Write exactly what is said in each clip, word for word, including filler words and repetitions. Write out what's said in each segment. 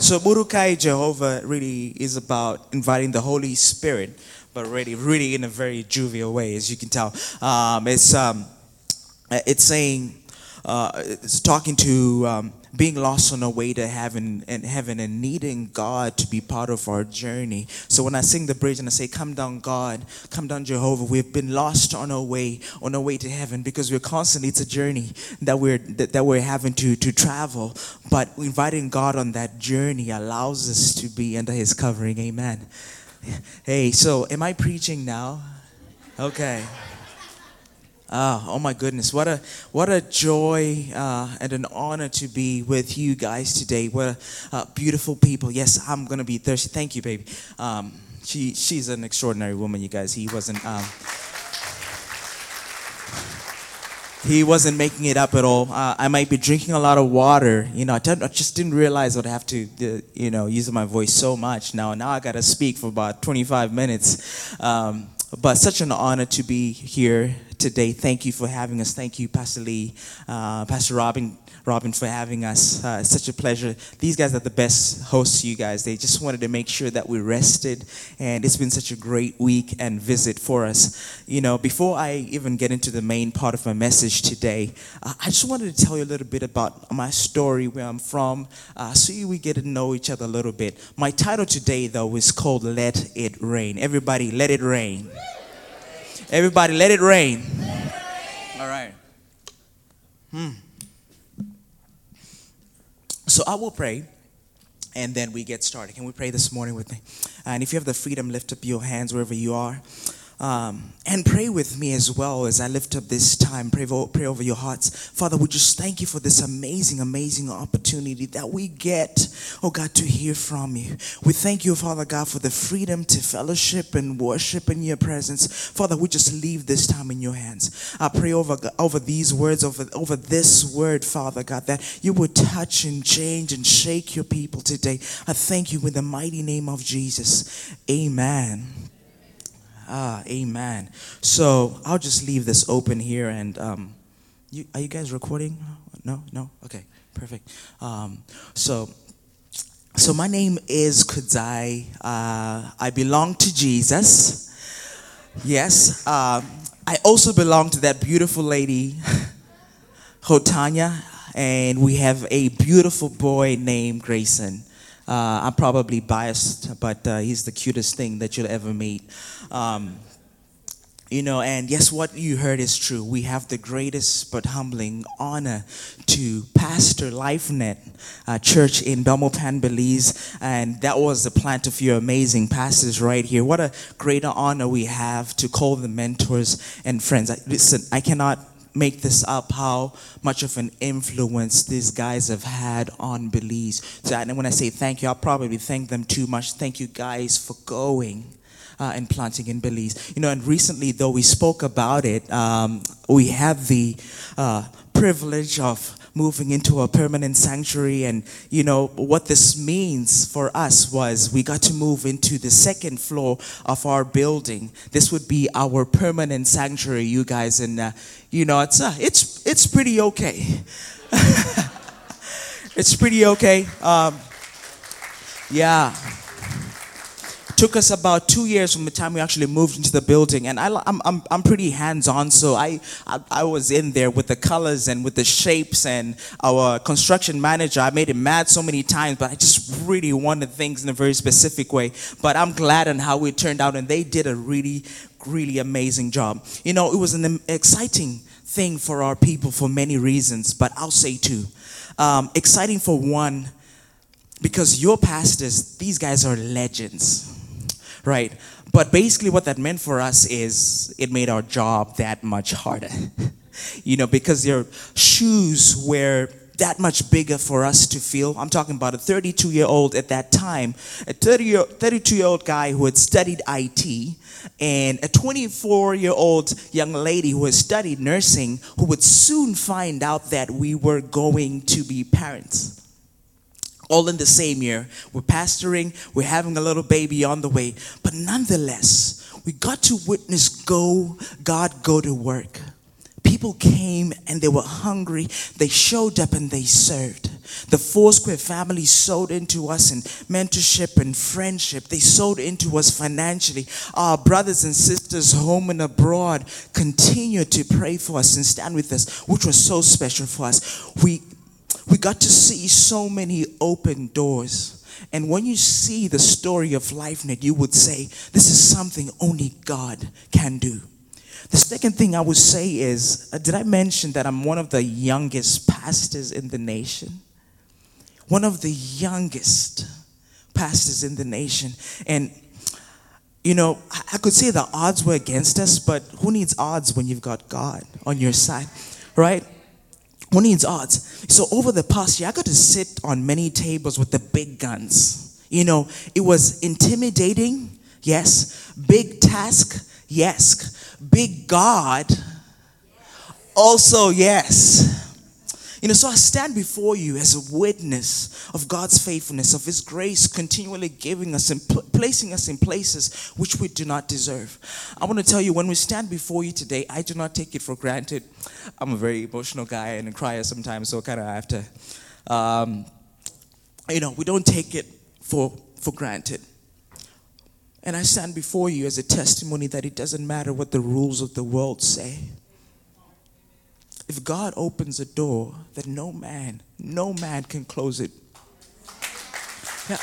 So Burukai Jehovah really is about inviting the Holy Spirit, but really, really in a very jovial way, as you can tell. Um, it's um, it's saying, uh, it's talking to um, being lost on our way to heaven and heaven and needing God to be part of our journey. So when I sing the bridge and I say, "Come down, God, come down, Jehovah," we've been lost on our way, on our way to heaven, because we're constantly, it's a journey that we're that, that we're having to to travel. But inviting God on that journey allows us to be under His covering. Amen. Hey, so am I preaching now? Okay. Ah, oh my goodness, what a what a joy uh, and an honor to be with you guys today. What a, uh, beautiful people. Yes, I'm gonna be thirsty. Thank you, baby. Um, she she's an extraordinary woman, you guys. He wasn't um, he wasn't making it up at all. Uh, I might be drinking a lot of water. You know, I, I just didn't realize I'd have to, uh, you know, use my voice so much now. Now I gotta speak for about twenty-five minutes. Um, But such an honor to be here today. Thank you for having us. Thank you, Pastor Lee, uh, Pastor Robin, Robin, for having us. Uh, it's such a pleasure. These guys are the best hosts, you guys. They just wanted to make sure that we rested, and it's been such a great week and visit for us. You know, before I even get into the main part of my message today, uh, I just wanted to tell you a little bit about my story, where I'm from, uh, so we get to know each other a little bit. My title today, though, is called "Let It Rain." Everybody, let it rain. Everybody, let it rain. All right. Hmm. So I will pray, and then we get started. Can we pray this morning with me? And if you have the freedom, lift up your hands wherever you are. Um, and pray with me as well as I lift up this time. Pray, pray over your hearts. Father, we just thank you for this amazing, amazing opportunity that we get, oh God, to hear from you. We thank you, Father God, for the freedom to fellowship and worship in your presence. Father, we just leave this time in your hands. I pray over, over these words, over, over this word, Father God, that you would touch and change and shake your people today. I thank you in the mighty name of Jesus. Amen. Ah, amen. So I'll just leave this open here, and um, you, are you guys recording? No, no. Okay, perfect. Um, so, so my name is Kudzai. Uh, I belong to Jesus. Yes. Uh, I also belong to that beautiful lady, Hotanya, and we have a beautiful boy named Grayson. Uh, I'm probably biased, but uh, he's the cutest thing that you'll ever meet. Um, you know, and yes, what you heard is true. We have the greatest but humbling honor to pastor LifeNet uh, Church in Belmopan, Belize, and that was the plant of your amazing pastors right here. What a greater honor we have to call them mentors and friends. I, listen, I cannot make this up, how much of an influence these guys have had on Belize. So and when I say thank you, I'll probably thank them too much. Thank you guys for going uh, and planting in Belize. You know, and recently, though we spoke about it, um, we have the uh, privilege of moving into a permanent sanctuary. And, you know, what this means for us was we got to move into the second floor of our building. This would be our permanent sanctuary, you guys. And, uh, you know, it's, uh, it's, it's pretty okay. It's pretty okay. Um, yeah. Took us about two years from the time we actually moved into the building, and I, I'm I'm I'm pretty hands-on, so I, I I was in there with the colors and with the shapes, and our construction manager, I made him mad so many times, but I just really wanted things in a very specific way. But I'm glad on how it turned out, and they did a really really amazing job. You know, it was an exciting thing for our people for many reasons, but I'll say two. Um, exciting for one, because your pastors, these guys are legends. Right. But basically what that meant for us is it made our job that much harder. You know, because their shoes were that much bigger for us to fill. I'm talking about a thirty-two-year-old at that time, a thirty-two-year-old guy who had studied I T, and a twenty-four-year-old young lady who had studied nursing, who would soon find out that we were going to be parents. All in the same year. We're pastoring, we're having a little baby on the way. But nonetheless, we got to witness go, God go to work. People came and they were hungry. They showed up and they served. The Foursquare family sowed into us in mentorship and friendship. They sowed into us financially. Our brothers and sisters home and abroad continued to pray for us and stand with us, which was so special for us. We, we got to see so many open doors. And when you see the story of LifeNet, you would say, this is something only God can do. The second thing I would say is, uh, did I mention that I'm one of the youngest pastors in the nation? One of the youngest pastors in the nation. And, you know, I, I could say the odds were against us, but who needs odds when you've got God on your side, right? Who needs odds? So over the past year, I got to sit on many tables with the big guns. You know, it was intimidating, yes. Big task, yes. Big God, also yes. You know, so I stand before you as a witness of God's faithfulness, of His grace continually giving us and pl- placing us in places which we do not deserve. I want to tell you, when we stand before you today, I do not take it for granted. I'm a very emotional guy and a crier sometimes, so kind of I have to, um, you know, we don't take it for, for granted. And I stand before you as a testimony that it doesn't matter what the rules of the world say. If God opens a door, that no man, no man can close it. Yeah.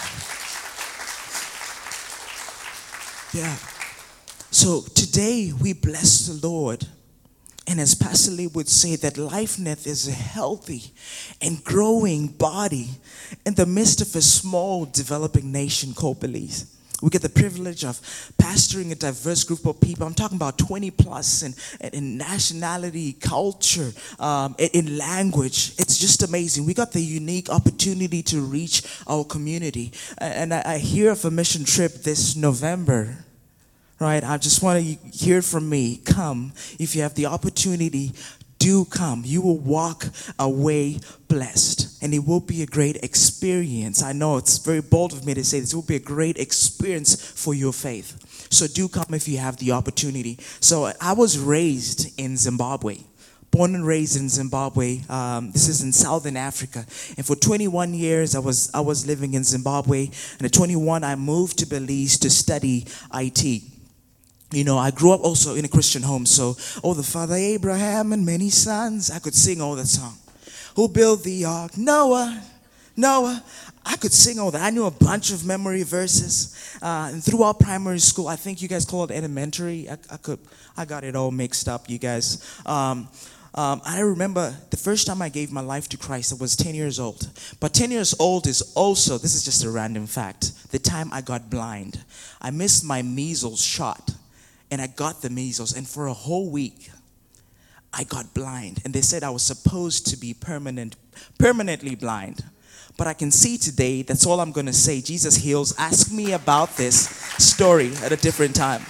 Yeah. So today we bless the Lord. And as Pastor Lee would say, that LifeNet is a healthy and growing body in the midst of a small developing nation called Belize. We get the privilege of pastoring a diverse group of people. I'm talking about twenty plus in, in nationality, culture, um, in, in language. It's just amazing. We got the unique opportunity to reach our community. And I, I hear of a mission trip this November. Right? I just want to hear from me. Come. If you have the opportunity, do come. You will walk away blessed. And it will be a great experience. I know it's very bold of me to say this. It will be a great experience for your faith. So do come if you have the opportunity. So I was raised in Zimbabwe. Born and raised in Zimbabwe. Um, this is in Southern Africa. And for twenty-one years, I was I was living in Zimbabwe. And at twenty-one, I moved to Belize to study I T. You know, I grew up also in a Christian home, so, oh, the father Abraham and many sons, I could sing all that song. Who built the ark? Noah, Noah. I could sing all that. I knew a bunch of memory verses. Uh, and throughout primary school, I think you guys call it elementary. I, I could, I got it all mixed up, you guys. Um, um, I remember the first time I gave my life to Christ, I was ten years old. But ten years old is also, this is just a random fact, the time I got blind. I missed my measles shot. And I got the measles, and for a whole week, I got blind. And they said I was supposed to be permanent, permanently blind. But I can see today, that's all I'm going to say. Jesus heals. Ask me about this story at a different time.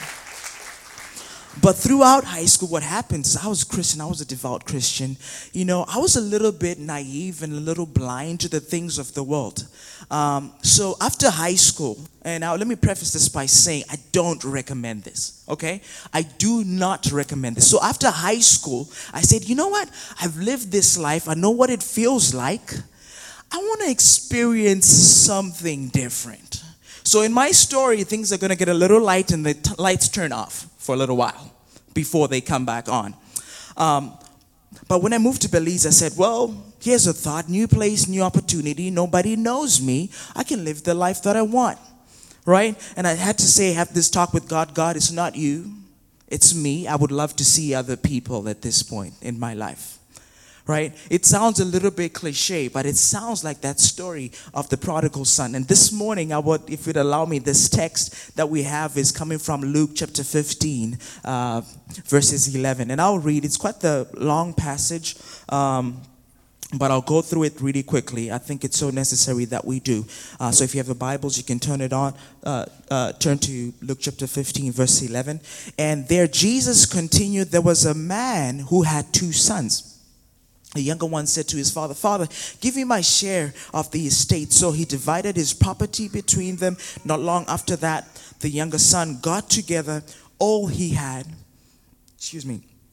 But throughout high school, what happened is I was a Christian. I was a devout Christian. You know, I was a little bit naive and a little blind to the things of the world. Um, so after high school, and now let me preface this by saying I don't recommend this, okay? I do not recommend this. So after high school, I said, you know what? I've lived this life. I know what it feels like. I want to experience something different. So in my story, things are going to get a little light and the t- lights turn off for a little while before they come back on. Um, but when I moved to Belize, I said, well, here's a thought, new place, new opportunity. Nobody knows me. I can live the life that I want, right? And I had to say, have this talk with God. God, it's not you. It's me. I would love to see other people at this point in my life. Right? It sounds a little bit cliche, but it sounds like that story of the prodigal son. And this morning, I would, if you'd allow me, this text that we have is coming from Luke chapter fifteen, uh, verses eleven. And I'll read. It's quite the long passage, um, but I'll go through it really quickly. I think it's so necessary that we do. Uh, so if you have the Bibles, you can turn it on. Uh, uh, turn to Luke chapter fifteen, verse eleven. And there Jesus continued, there was a man who had two sons. The younger one said to his father, Father, give me my share of the estate. So he divided his property between them. Not long after that, the younger son got together all he had, excuse me,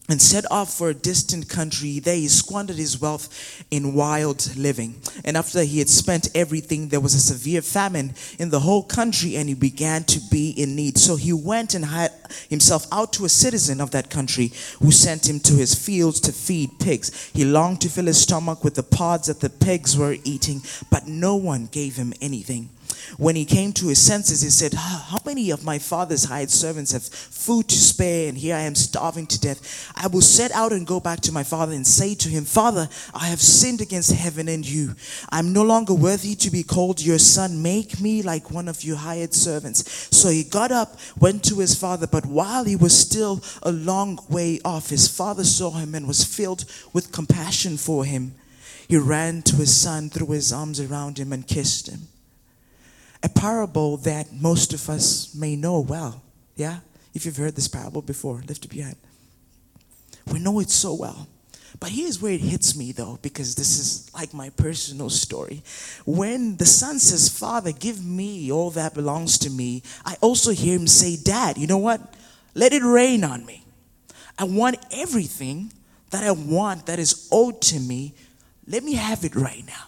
and set off for a distant country. There he squandered his wealth in wild living. And after he had spent everything, there was a severe famine in the whole country, and he began to be in need. So he went and hired himself out to a citizen of that country, who sent him to his fields to feed pigs. He longed to fill his stomach with the pods that the pigs were eating, but no one gave him anything. When he came to his senses, he said, how many of my father's hired servants have food to spare, and here I am starving to death? I will set out and go back to my father and say to him, Father, I have sinned against heaven and you. I'm no longer worthy to be called your son. Make me like one of your hired servants. So he got up, went to his father, but while he was still a long way off, his father saw him and was filled with compassion for him. He ran to his son, threw his arms around him, and kissed him. A parable that most of us may know well. Yeah? If you've heard this parable before, lift up your hand. We know it so well. But here's where it hits me, though, because this is like my personal story. When the son says, Father, give me all that belongs to me, I also hear him say, Dad, you know what? Let it rain on me. I want everything that I want that is owed to me. Let me have it right now.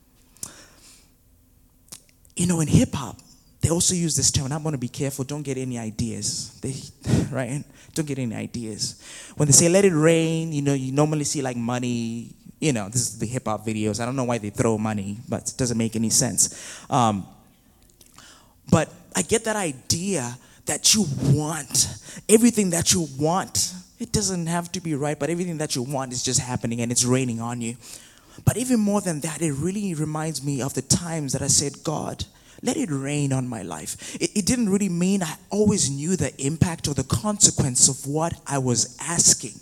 You know, in hip-hop, they also use this term, and I'm going to be careful, don't get any ideas, they, right? Don't get any ideas. When they say, let it rain, you know, you normally see like money, you know, this is the hip-hop videos. I don't know why they throw money, but it doesn't make any sense. Um, but I get that idea that you want, everything that you want, it doesn't have to be right, but everything that you want is just happening and it's raining on you. But even more than that, it really reminds me of the times that I said, God, let it rain on my life. It, it didn't really mean I always knew the impact or the consequence of what I was asking.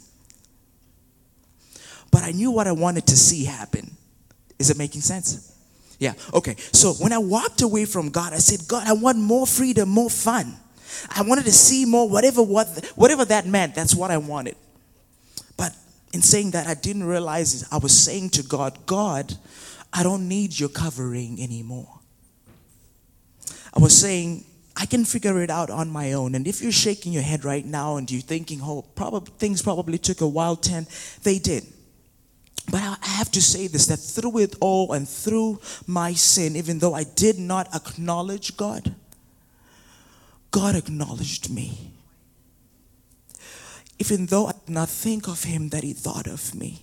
But I knew what I wanted to see happen. Is it making sense? Yeah, okay. So when I walked away from God, I said, God, I want more freedom, more fun. I wanted to see more, whatever, what, whatever that meant, that's what I wanted. But in saying that, I didn't realize I was saying to God, God, I don't need your covering anymore. I was saying, I can figure it out on my own. And if you're shaking your head right now and you're thinking, oh, probably, things probably took a while, ten, they did. But I have to say this, that through it all and through my sin, even though I did not acknowledge God, God acknowledged me. Even though I did not think of him, that he thought of me.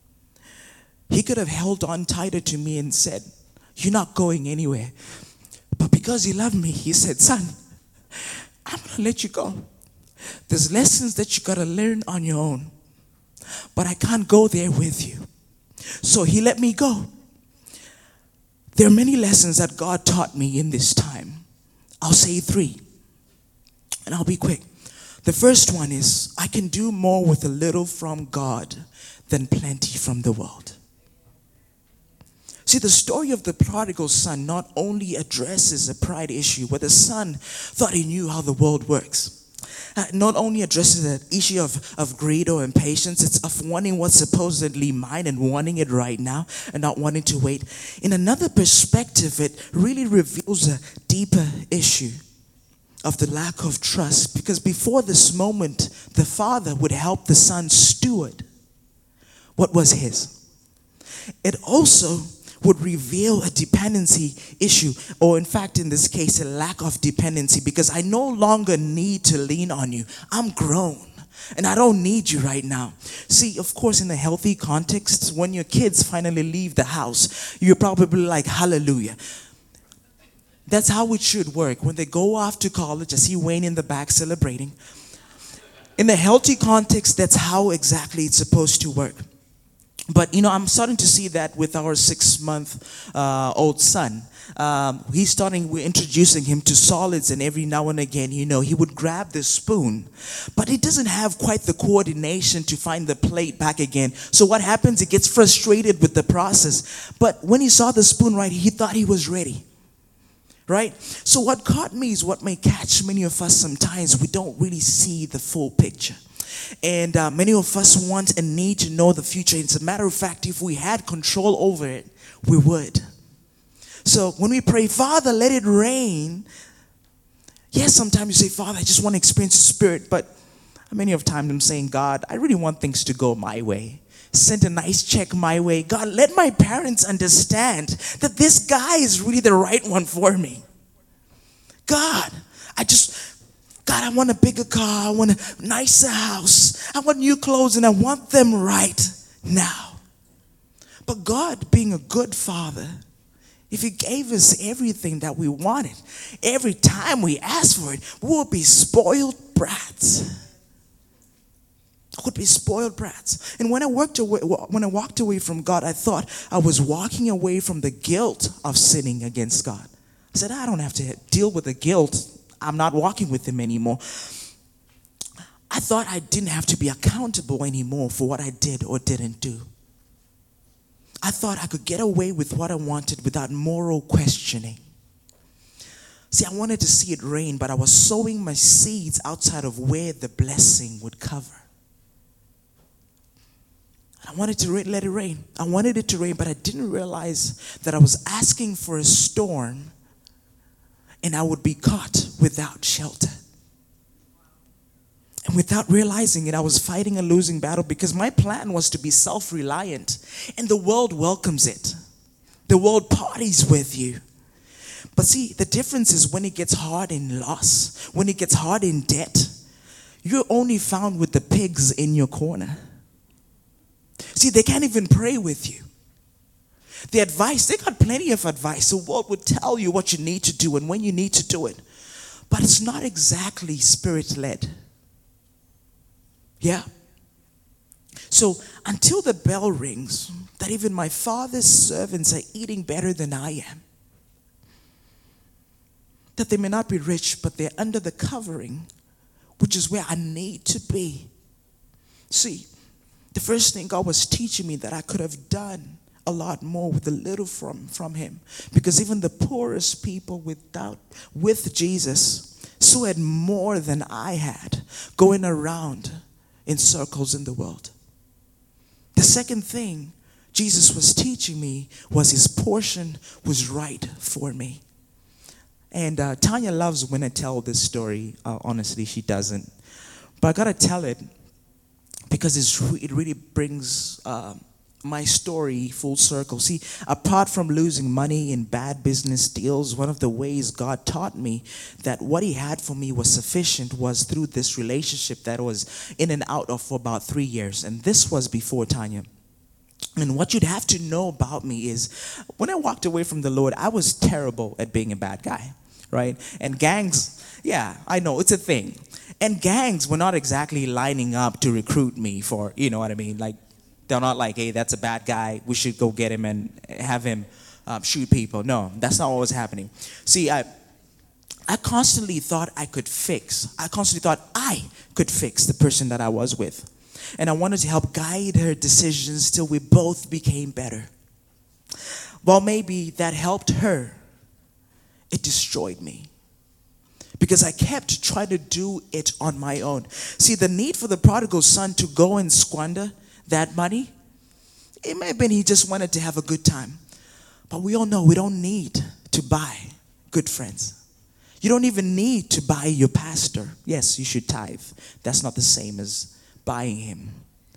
He could have held on tighter to me and said, you're not going anywhere. But because he loved me, he said, son, I'm going to let you go. There's lessons that you got to learn on your own. But I can't go there with you. So he let me go. There are many lessons that God taught me in this time. I'll say three. And I'll be quick. The first one is, I can do more with a little from God than plenty from the world. See, the story of the prodigal son not only addresses a pride issue where the son thought he knew how the world works. Uh, not only addresses the issue of, of greed or impatience, it's of wanting what's supposedly mine and wanting it right now and not wanting to wait. In another perspective, it really reveals a deeper issue of the lack of trust, because before this moment, the father would help the son steward what was his. It also would reveal a dependency issue, or in fact, in this case, a lack of dependency, because I no longer need to lean on you. I'm grown, and I don't need you right now. See, of course, in a healthy context, when your kids finally leave the house, you're probably like, hallelujah. That's how it should work. When they go off to college, I see Wayne in the back celebrating. In a healthy context, that's how exactly it's supposed to work. But, you know, I'm starting to see that with our six-month uh, old son. Um, he's starting, we're introducing him to solids, and every now and again, you know, he would grab the spoon. But he doesn't have quite the coordination to find the plate back again. So what happens, he gets frustrated with the process. But when he saw the spoon right, he thought he was ready. Right? So what caught me is what may catch many of us sometimes. We don't really see the full picture. And uh, many of us want and need to know the future. As a matter of fact, if we had control over it, we would. So when we pray, Father, let it rain. Yes, sometimes you say, Father, I just want to experience the Spirit, but How many of times I'm saying, God, I really want things to go my way. Send a nice check my way. God, let my parents understand that this guy is really the right one for me. God, I just, God, I want a bigger car. I want a nicer house. I want new clothes and I want them right now. But God, being a good father, if he gave us everything that we wanted, every time we asked for it, we would be spoiled brats. Would be spoiled brats. And when I walked away, when I walked away from God, I thought I was walking away from the guilt of sinning against God. I said, I don't have to deal with the guilt. I'm not walking with him anymore. I thought I didn't have to be accountable anymore for what I did or didn't do. I thought I could get away with what I wanted without moral questioning. See, I wanted to see it rain, but I was sowing my seeds outside of where the blessing would cover. I wanted to let it rain. I wanted it to rain, but I didn't realize that I was asking for a storm and I would be caught without shelter. And without realizing it, I was fighting a losing battle because my plan was to be self-reliant, and the world welcomes it. The world parties with you. But see, the difference is when it gets hard in loss, when it gets hard in debt, you're only found with the pigs in your corner. See, they can't even pray with you. The advice, they got plenty of advice. The world would tell you what you need to do and when you need to do it. But it's not exactly spirit-led. Yeah. So until the bell rings, that even my Father's servants are eating better than I am, that they may not be rich, but they're under the covering, which is where I need to be. See, the first thing God was teaching me that I could have done a lot more with a little from, from him. Because even the poorest people without, with Jesus still had more than I had going around in circles in the world. The second thing Jesus was teaching me was his portion was right for me. And uh, Tanya loves when I tell this story. Uh, honestly, she doesn't. But I got to tell it because it's re- it really brings uh, my story full circle. See, apart from losing money in bad business deals, one of the ways God taught me that what he had for me was sufficient was through this relationship that was in and out of for about three years. And this was before Tanya. And what you'd have to know about me is when I walked away from the Lord, I was terrible at being a bad guy, right? And gangs, yeah, I know, it's a thing. And gangs were not exactly lining up to recruit me for, you know what I mean? Like, they're not like, hey, that's a bad guy. We should go get him and have him um, shoot people. No, that's not what was happening. See, I, I constantly thought I could fix. I constantly thought I could fix the person that I was with. And I wanted to help guide her decisions till we both became better. Well, maybe that helped her. It destroyed me. Because I kept trying to do it on my own. See, the need for the prodigal son to go and squander that money, it may have been he just wanted to have a good time. But we all know we don't need to buy good friends. You don't even need to buy your pastor. Yes, you should tithe. That's not the same as buying him.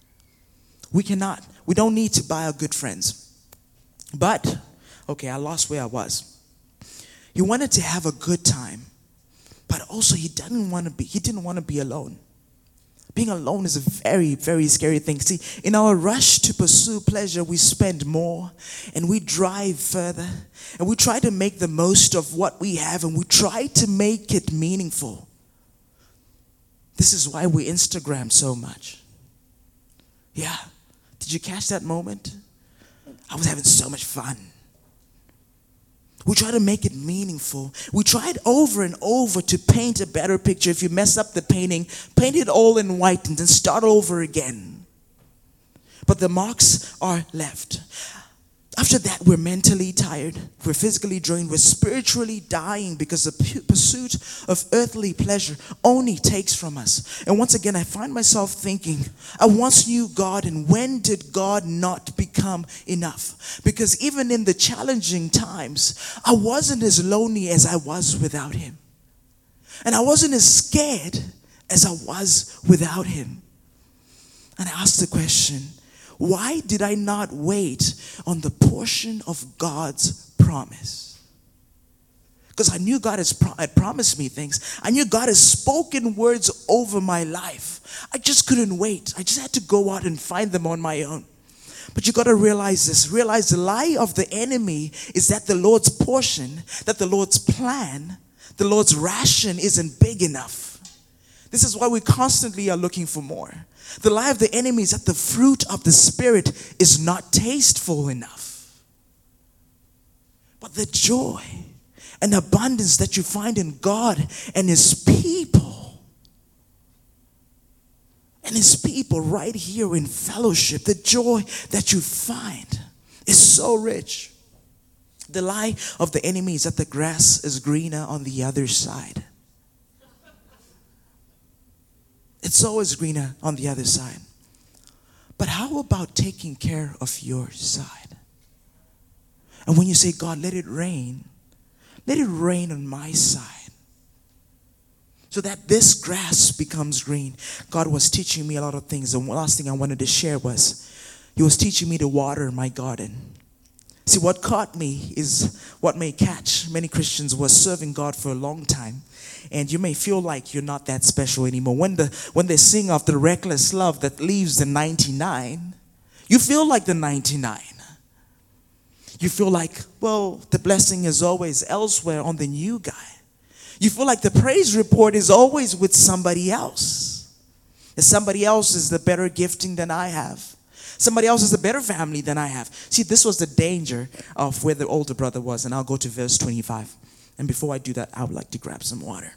We cannot. We don't need to buy our good friends. But, okay, I lost where I was. He wanted to have a good time. But also he didn't want to be, he didn't want to be alone. Being alone is a very, very scary thing. See, in our rush to pursue pleasure, we spend more and we drive further and we try to make the most of what we have and we try to make it meaningful. This is why we Instagram so much. Yeah. Did you catch that moment? I was having so much fun. We try to make it meaningful. We tried over and over to paint a better picture. If you mess up the painting, paint it all in white and then start over again. But the marks are left. After that, we're mentally tired. We're physically drained. We're spiritually dying because the pursuit of earthly pleasure only takes from us. And once again, I find myself thinking, I once knew God, and when did God not become enough? Because even in the challenging times, I wasn't as lonely as I was without him. And I wasn't as scared as I was without him. And I asked the question, why did I not wait on the portion of God's promise? Because I knew God has pro- had promised me things. I knew God has spoken words over my life. I just couldn't wait. I just had to go out and find them on my own. But you got to realize this. Realize the lie of the enemy is that the Lord's portion, that the Lord's plan, the Lord's ration isn't big enough. This is why we constantly are looking for more. The lie of the enemy is that the fruit of the Spirit is not tasteful enough. But the joy and abundance that you find in God and his people, and his people right here in fellowship, the joy that you find is so rich. The lie of the enemy is that the grass is greener on the other side. It's always greener on the other side. But how about taking care of your side? And when you say, God, let it rain, let it rain on my side, so that this grass becomes green. God was teaching me a lot of things. And one last thing I wanted to share was, he was teaching me to water my garden. See, what caught me is what may catch many Christians who are serving God for a long time. And you may feel like you're not that special anymore. When the when they sing of the reckless love that leaves the ninety-nine, you feel like the ninety-nine. You feel like, well, the blessing is always elsewhere on the new guy. You feel like the praise report is always with somebody else. That somebody else is the better gifting than I have. Somebody else is a better family than I have. See, this was the danger of where the older brother was. And I'll go to verse twenty-five. And before I do that, I would like to grab some water.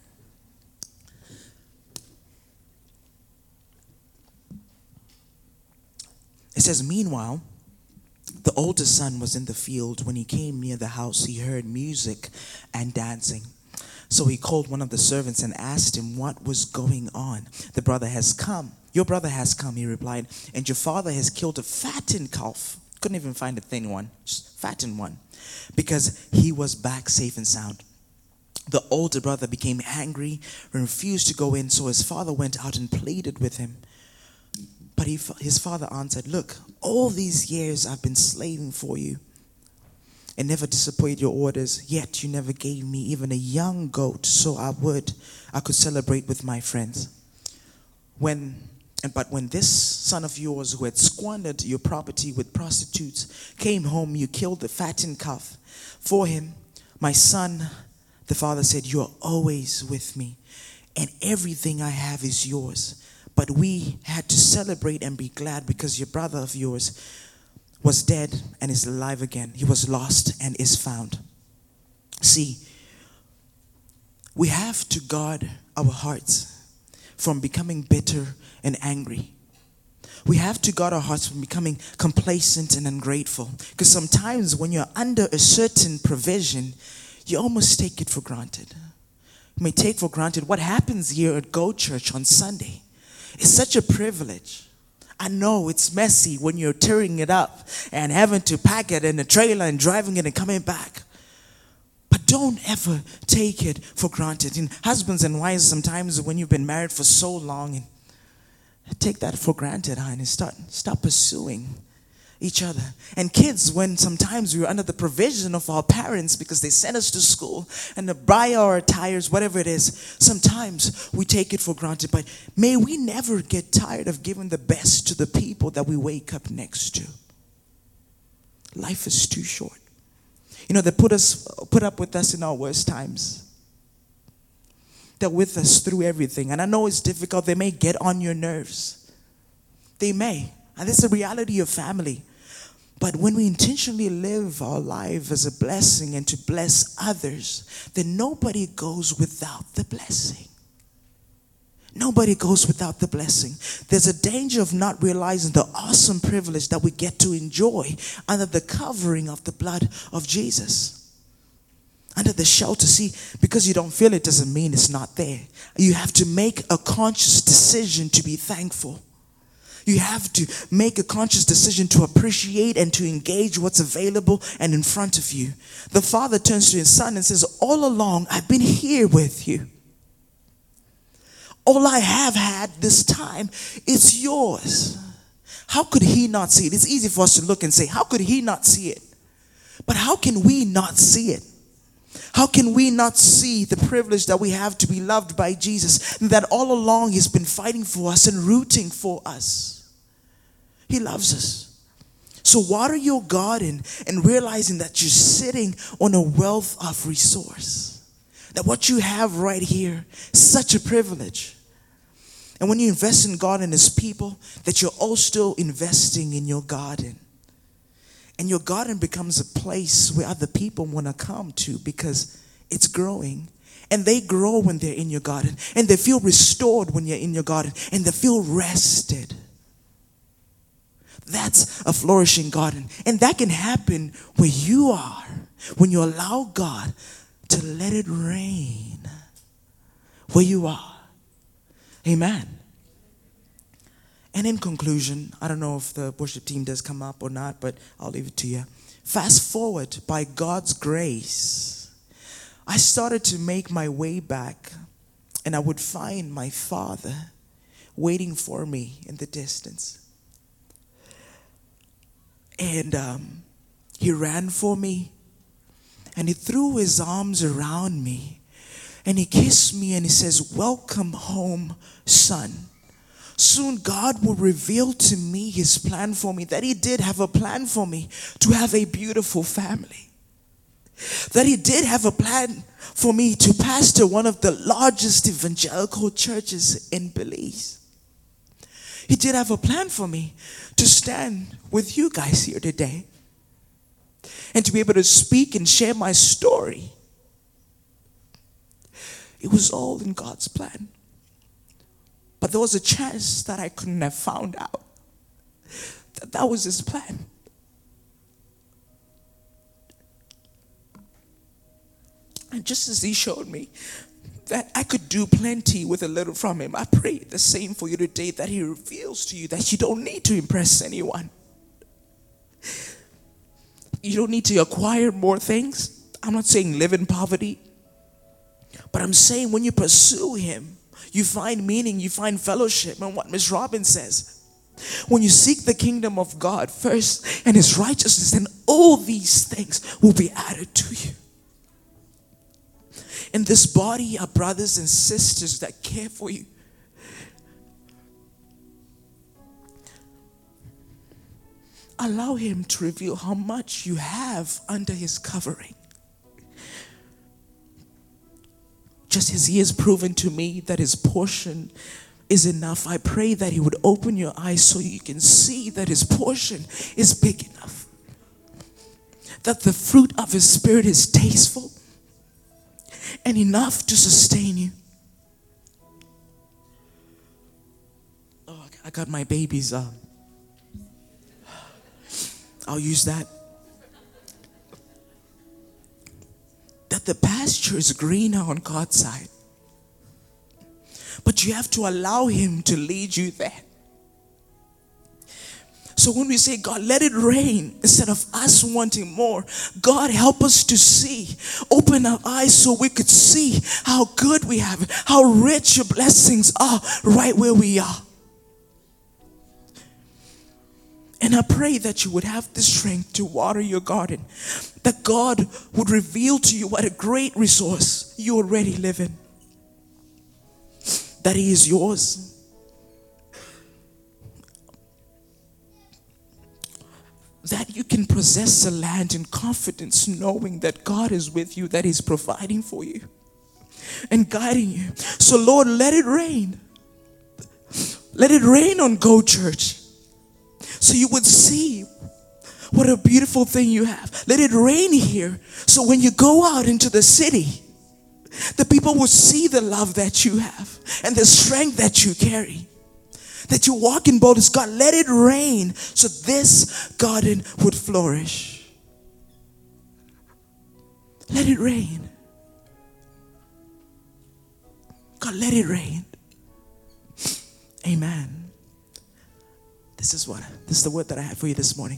It says, meanwhile, the older son was in the field. When he came near the house, he heard music and dancing. So he called one of the servants and asked him what was going on. The brother has come. Your brother has come, he replied, and your father has killed a fattened calf. Couldn't even find a thin one, just fattened one, because he was back safe and sound. The older brother became angry and refused to go in, so his father went out and pleaded with him. But he, his father answered, look, all these years I've been slaving for you and never disobeyed your orders, yet you never gave me even a young goat so I would, I could celebrate with my friends. When, and but when this son of yours who had squandered your property with prostitutes came home, you killed the fattened calf for him. My son, the father said, you are always with me and everything I have is yours. But we had to celebrate and be glad because your brother of yours was dead and is alive again. He was lost and is found. See, we have to guard our hearts from becoming bitter and angry. We have to guard our hearts from becoming complacent and ungrateful. Because sometimes when you're under a certain provision, you almost take it for granted. You may take for granted what happens here at Go Church on Sunday. It's such a privilege. I know it's messy when you're tearing it up and having to pack it in a trailer and driving it and coming back. But don't ever take it for granted. And husbands and wives, sometimes when you've been married for so long, and take that for granted, huh, and start stop pursuing each other. And kids, when sometimes we're under the provision of our parents because they send us to school and they buy our tires, whatever it is, sometimes we take it for granted. But may we never get tired of giving the best to the people that we wake up next to. Life is too short. You know, they put us, put up with us in our worst times. They're with us through everything. And I know it's difficult. They may get on your nerves. They may. And that's the reality of family. But when we intentionally live our life as a blessing and to bless others, then nobody goes without the blessing. Nobody goes without the blessing. There's a danger of not realizing the awesome privilege that we get to enjoy under the covering of the blood of Jesus. Under the shelter. See, because you don't feel it doesn't mean it's not there. You have to make a conscious decision to be thankful. You have to make a conscious decision to appreciate and to engage what's available and in front of you. The father turns to his son and says, all along, I've been here with you. All I have had this time is yours. How could he not see it? It's easy for us to look and say, how could he not see it? But how can we not see it? How can we not see the privilege that we have to be loved by Jesus, and that all along he's been fighting for us and rooting for us? He loves us. So water your garden and realizing that you're sitting on a wealth of resource. That what you have right here is such a privilege. And when you invest in God and his people, that you're also investing in your garden. And your garden becomes a place where other people want to come to because it's growing. And they grow when they're in your garden. And they feel restored when you're in your garden. And they feel rested. That's a flourishing garden. And that can happen where you are. When you allow God to let it rain where you are. Amen. And in conclusion, I don't know if the worship team does come up or not, but I'll leave it to you. Fast forward, by God's grace, I started to make my way back, and I would find my father waiting for me in the distance. And um, he ran for me. And he threw his arms around me and he kissed me and he says, welcome home, son. Soon God will reveal to me his plan for me, that he did have a plan for me to have a beautiful family. That he did have a plan for me to pastor one of the largest evangelical churches in Belize. He did have a plan for me to stand with you guys here today. And to be able to speak and share my story. It was all in God's plan. But there was a chance that I couldn't have found out that that was his plan. And just as he showed me that I could do plenty with a little from him, I pray the same for you today, that he reveals to you that you don't need to impress anyone. You don't need to acquire more things. I'm not saying live in poverty. But I'm saying when you pursue him, you find meaning, you find fellowship. And what Miss Robin says, when you seek the kingdom of God first and his righteousness, then all these things will be added to you. In this body are brothers and sisters that care for you. Allow him to reveal how much you have under his covering. Just as he has proven to me that his portion is enough, I pray that he would open your eyes so you can see that his portion is big enough. That the fruit of his spirit is tasteful and enough to sustain you. Oh, I got my babies up. I'll use that. That the pasture is greener on God's side. But you have to allow him to lead you there. So when we say, God, let it rain, instead of us wanting more, God, help us to see. Open our eyes so we could see how good we have it, how rich your blessings are right where we are. And I pray that you would have the strength to water your garden. That God would reveal to you what a great resource you already live in. That he is yours. That you can possess the land in confidence, knowing that God is with you, that he's providing for you and guiding you. So Lord, let it rain. Let it rain on Go Church. So you would see what a beautiful thing you have. Let it rain here. So when you go out into the city, the people will see the love that you have and the strength that you carry. That you walk in boldness. God, let it rain so this garden would flourish. Let it rain. God, let it rain. Amen. This is what, this is the word that I have for you this morning.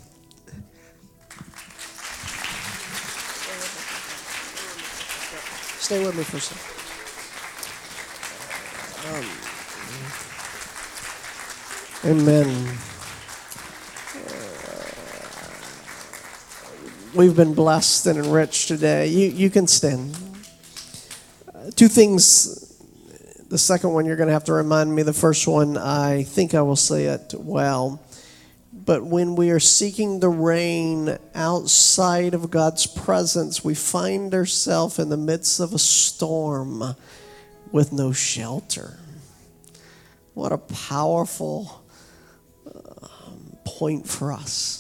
Stay with me for a second. Um, Amen. We've been blessed and enriched today. You, you can stand. Uh, two things. The second one, you're going to have to remind me. The first one, I think I will say it well. But when we are seeking the rain outside of God's presence, we find ourselves in the midst of a storm with no shelter. What a powerful uh, point for us.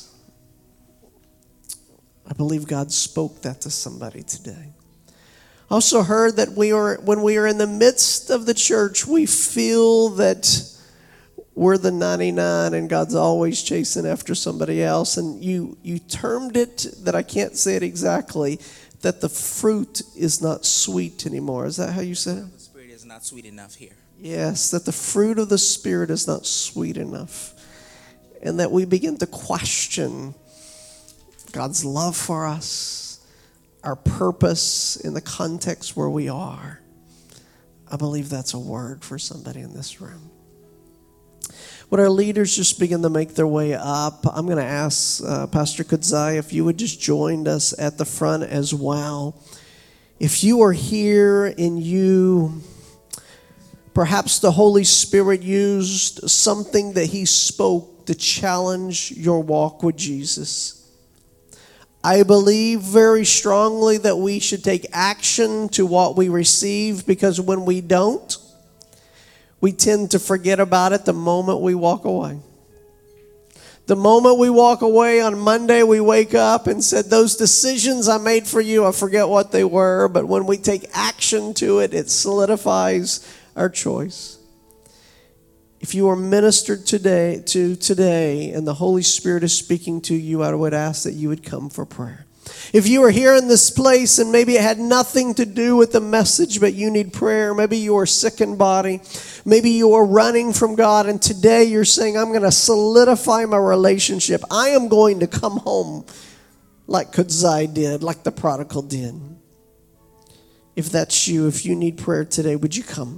I believe God spoke that to somebody today. I also heard that we are, when we are in the midst of the church, we feel that we're the ninety-nine and God's always chasing after somebody else. And you, you termed it, that I can't say it exactly, that the fruit is not sweet anymore. Is that how you said it? The Spirit is not sweet enough here. Yes, that the fruit of the Spirit is not sweet enough. And that we begin to question God's love for us, our purpose in the context where we are. I believe that's a word for somebody in this room. Would our leaders just begin to make their way up? I'm going to ask uh, Pastor Kudzai if you would just join us at the front as well. If you are here and you, perhaps the Holy Spirit used something that He spoke to challenge your walk with Jesus. I believe very strongly that we should take action to what we receive, because when we don't, we tend to forget about it the moment we walk away. The moment we walk away on Monday, we wake up and said, those decisions I made for you, I forget what they were. But when we take action to it, it solidifies our choice. If you are ministered today to today and the Holy Spirit is speaking to you, I would ask that you would come for prayer. If you are here in this place and maybe it had nothing to do with the message, but you need prayer, maybe you are sick in body, maybe you are running from God, and today you're saying, I'm going to solidify my relationship. I am going to come home like Kudzai did, like the prodigal did. If that's you, if you need prayer today, would you come?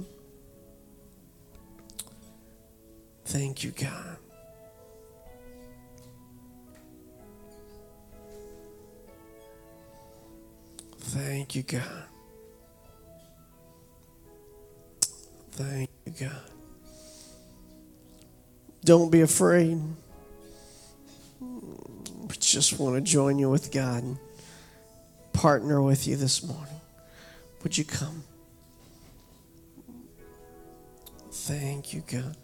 Thank you, God. Thank you, God. Thank you, God. Don't be afraid. We just want to join you with God and partner with you this morning. Would you come? Thank you, God.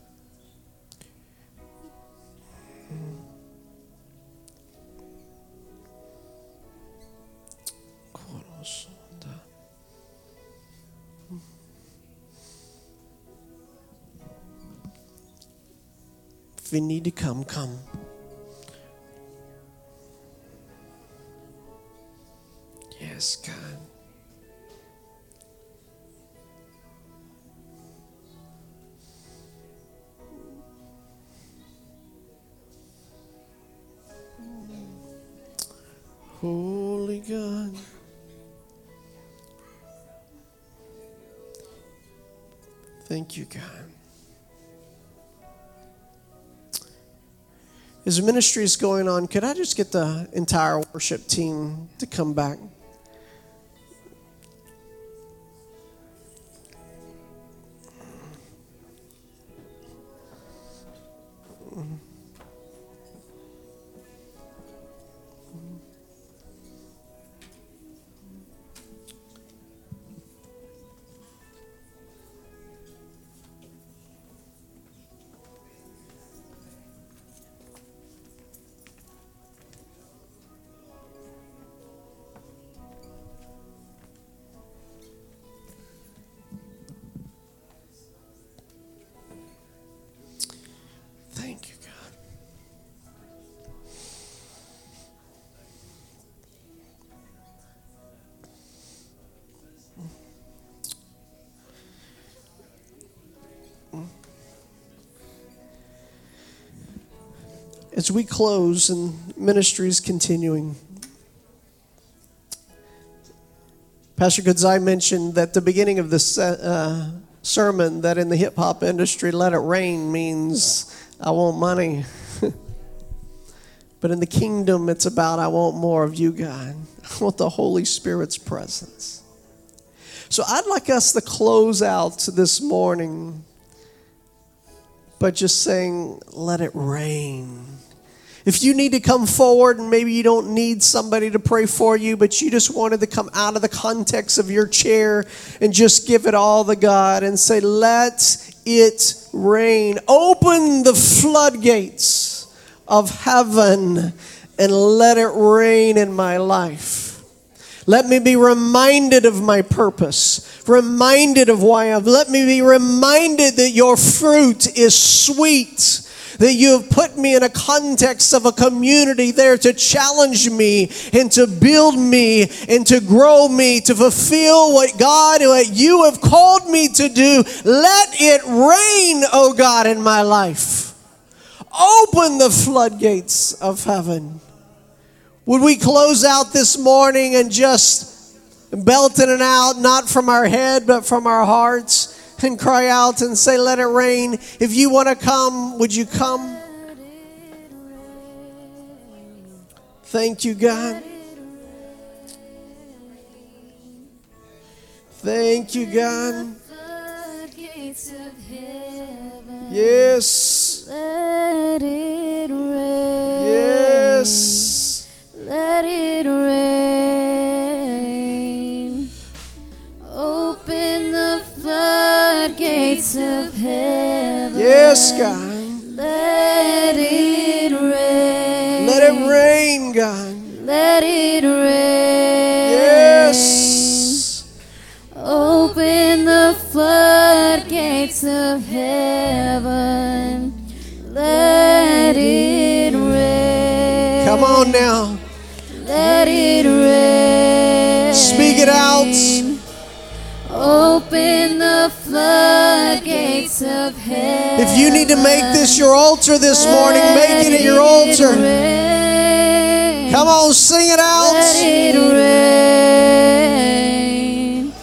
If you need to come, come. Yes, God. Holy God. Thank you, God. As ministry is going on, could I just get the entire worship team to come back? Thank you, God. As we close and ministry is continuing, Pastor Kudzai mentioned that the beginning of this uh, sermon that in the hip-hop industry, let it rain means I want money. But in the kingdom, it's about I want more of you, God. I want the Holy Spirit's presence. So I'd like us to close out this morning by just saying, let it rain. If you need to come forward, and maybe you don't need somebody to pray for you, but you just wanted to come out of the context of your chair and just give it all to God and say, let it rain. Open the floodgates of heaven and let it rain in my life. Let me be reminded of my purpose, reminded of why I'm. Let me be reminded that your fruit is sweet, that you have put me in a context of a community there to challenge me and to build me and to grow me, to fulfill what God, what you have called me to do. Let it rain, oh God, in my life. Open the floodgates of heaven. Would we close out this morning and just belting it out, not from our head, but from our hearts, and cry out and say, let it rain. If you want to come, would you come? Thank you, God. Thank you, God. Yes. Let it rain. Yes. Let it rain. Open the floodgates of heaven. Yes, God. Let it rain. Let it rain, God. Let it rain. Yes. Open the floodgates of heaven. Let it rain. Come on now. Let it rain. Speak it out. Open the floodgates of heaven. If you need to make this your altar this morning, make it your altar. Rain. Come on, sing it out. Let it rain.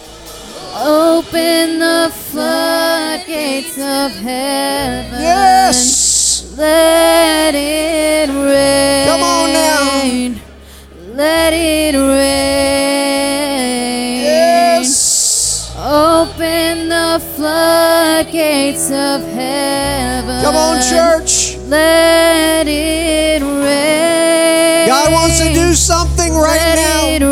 Open the floodgates of heaven. Yes. Let it rain. Come on now. Let it rain. Yes. Open the floodgates of heaven. Come on, church. Let it rain. God wants to do something right Let now. it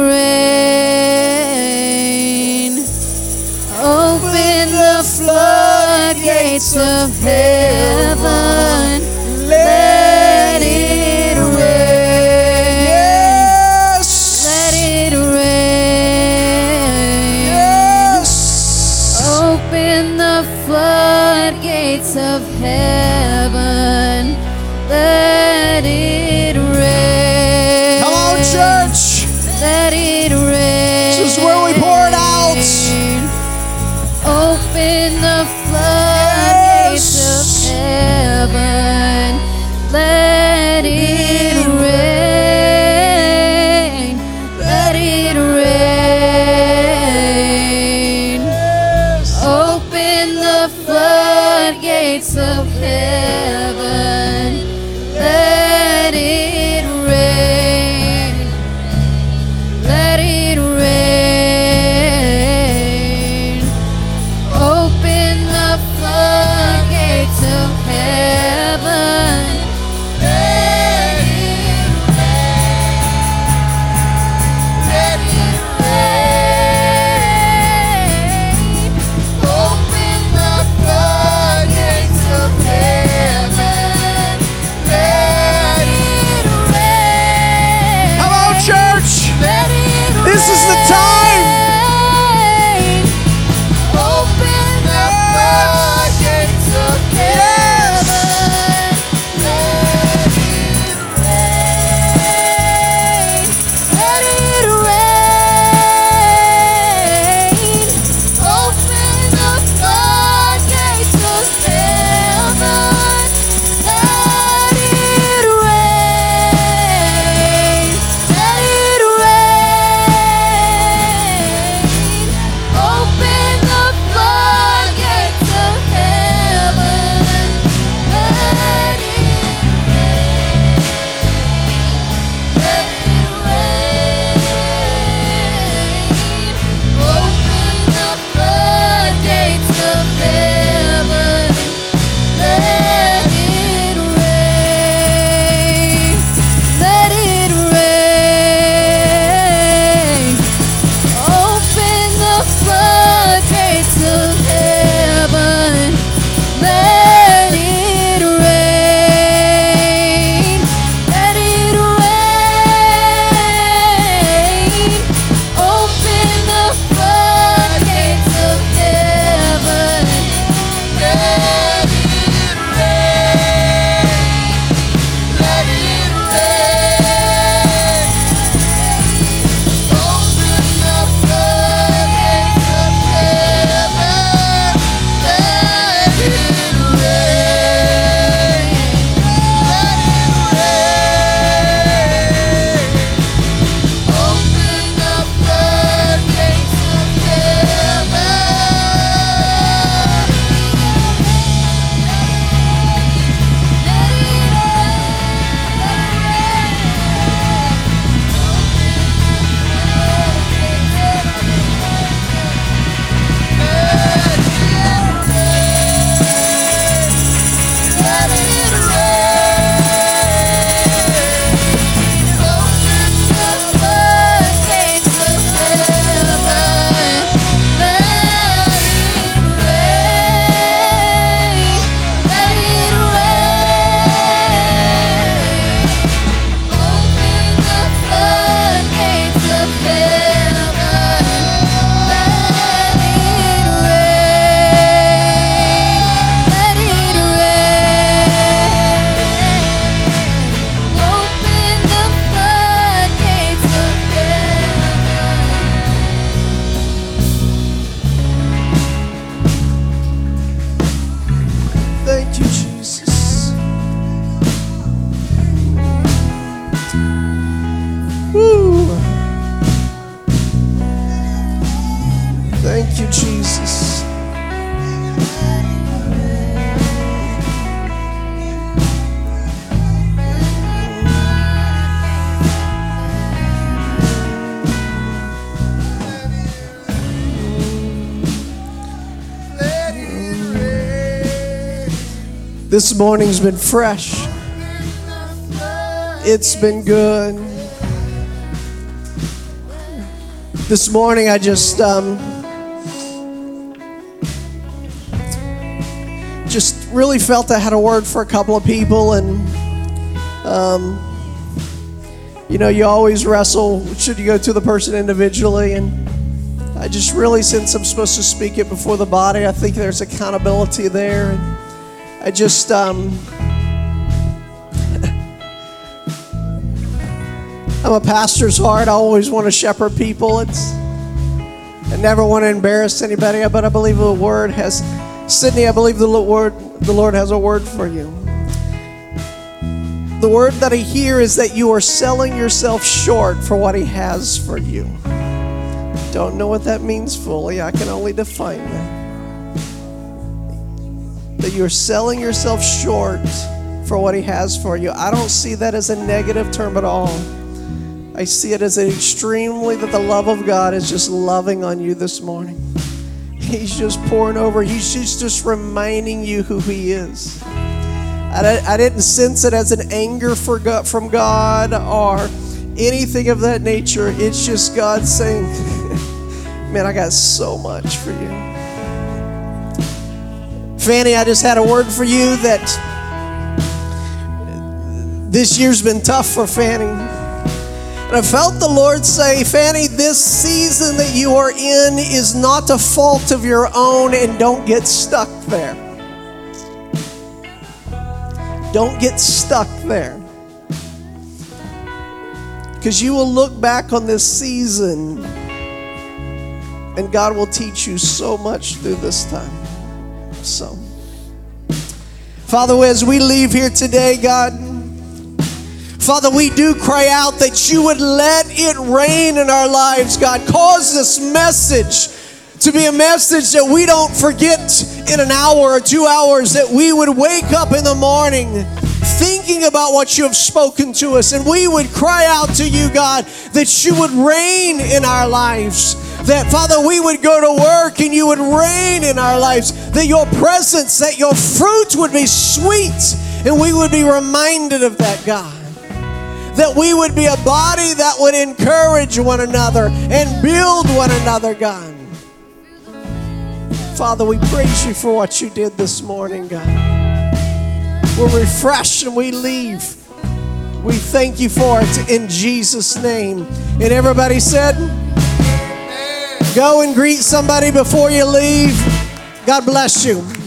rain. Open the floodgates of heaven. Let it rain. Yes. Let it rain. Yes. Open the floodgates of heaven. Let it rain. Come on, church. Let it rain. This is where we pour it out. Open the floodgates Yes. of heaven. Let it rain. Let it rain. Yes. Open the floodgates of heaven. Thank you, Jesus. This morning's been fresh. It's been good. This morning I just um, just really felt I had a word for a couple of people, and um, you know, you always wrestle, should you go to the person individually, and I just really, since I'm supposed to speak it before the body, I think there's accountability there. And I just, um, I'm a pastor's heart. I always want to shepherd people. It's, I never want to embarrass anybody, but I believe the word has, Sydney, I believe the Lord, the Lord has a word for you. The word that I hear is that you are selling yourself short for what He has for you. Don't know what that means fully. I can only define that. That you're selling yourself short for what He has for you. I don't see that as a negative term at all. I see it as an extremely that the love of God is just loving on you this morning. He's just pouring over. He's just, just reminding you who He is. I, I didn't sense it as an anger for God, from God or anything of that nature. It's just God saying, man, I got so much for you. Fanny, I just had a word for you that this year's been tough for Fanny. And I felt the Lord say, Fanny, this season that you are in is not a fault of your own, and don't get stuck there. Don't get stuck there. Because you will look back on this season and God will teach you so much through this time. So, Father, as we leave here today, God, Father, we do cry out that you would let it rain in our lives, God. Cause this message to be a message that we don't forget in an hour or two hours, that we would wake up in the morning thinking about what you have spoken to us, and we would cry out to you, God, that you would reign in our lives. That, Father, we would go to work and you would reign in our lives. That your presence, that your fruit would be sweet, and we would be reminded of that, God. That we would be a body that would encourage one another and build one another, God. Father, we praise you for what you did this morning, God. We're refreshed and we leave. We thank you for it in Jesus' name. And everybody said, go and greet somebody before you leave. God bless you.